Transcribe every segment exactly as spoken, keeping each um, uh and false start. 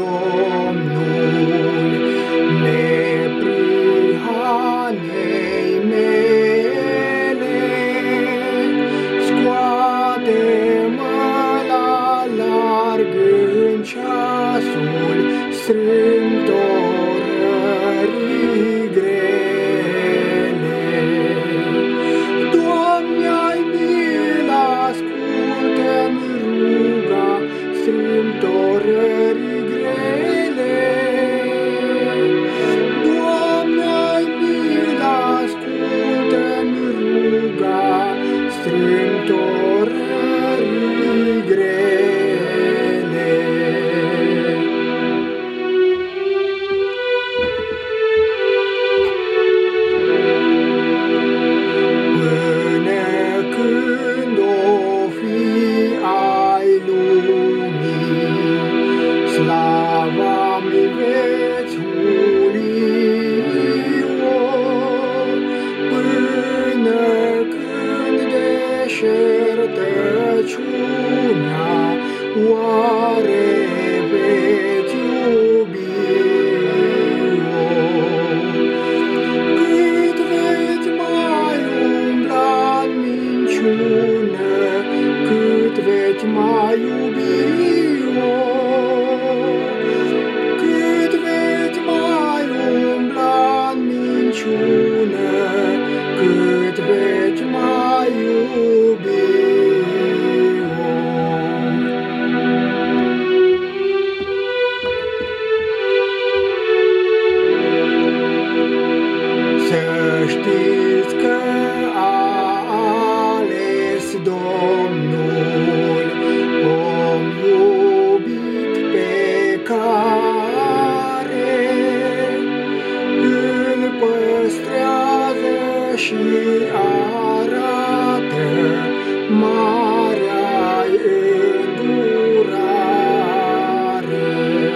Domnul neprihăniei mele, scoate-mă la larg în ceasul strâmtorării grele. Doamne, ai milă, ascultă-mi ruga strâmtorării grele. Doamne, ai milă, ascultă-mi ruga strâmtorării grele. Până când o fi ai lumii, slava-mi veți huli-o, până când deșertăciunea oare veți iubi-o. Cât veți mai umbla-n minciună, cât veți mai iubi-o, cât veți mai umbla-n minciună, cât veți mai iubi-o. Să știți că a ales Domnul om iubit pe care îl păstrează și arată marea îndurare.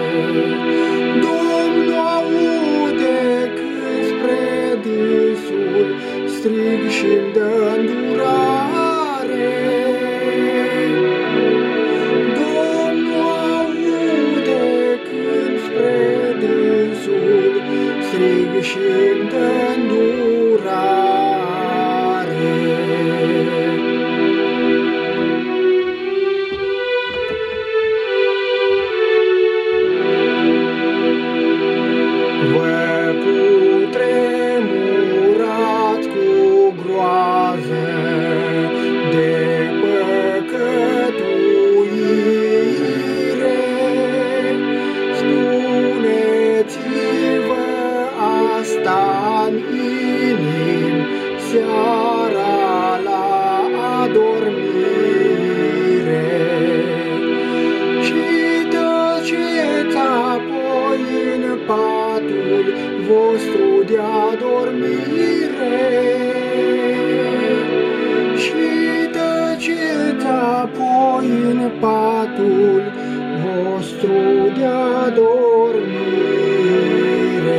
Domnul aude când spre dânsul strig și-mi dă îndurare. Domnul aude când spre dânsul strig și-mi dă îndurare. Vă cutremurați cu groază de păcătuire, spuneți-vă asta-n inim seara la adormire, și tăceți apoi în patul vostru de adormire, și tăceți apoi în patul vostru de adormire.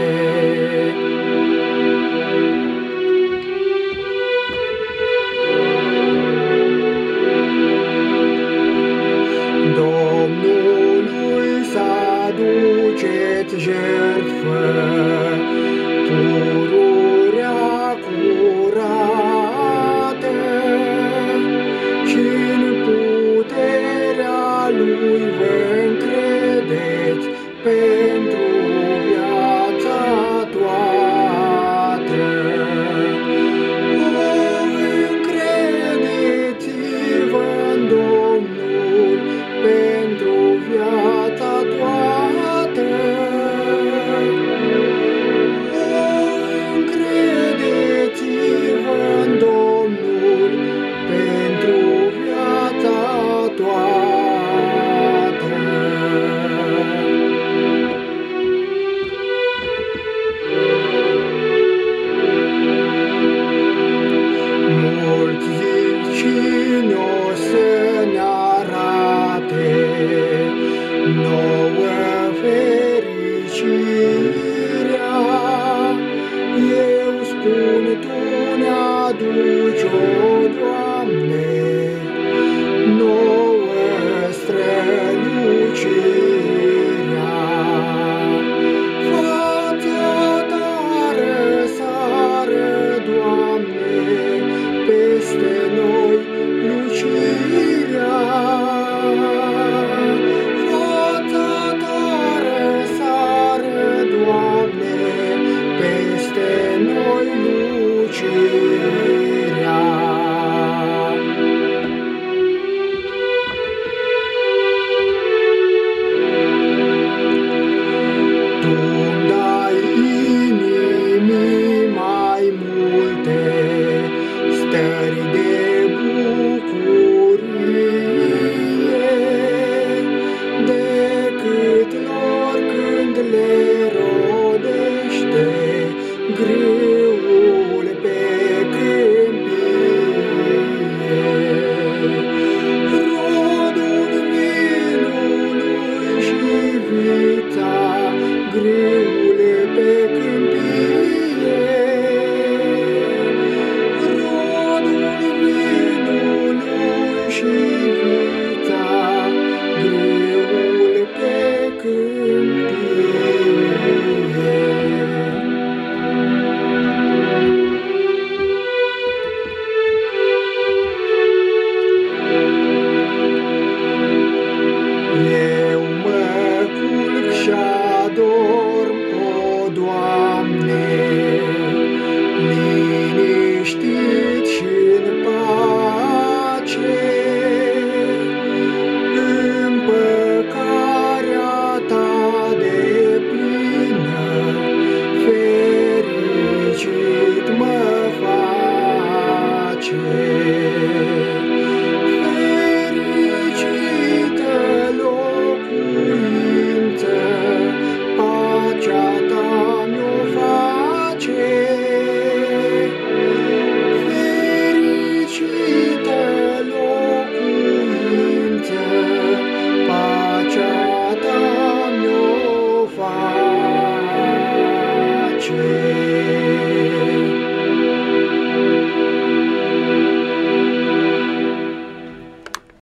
Domnului să aduceți jertfă, pururea curată, și-n puterea Lui vă încredeți pentru viața toată. O, încredeți-vă în Domnul pentru viața toată. legea.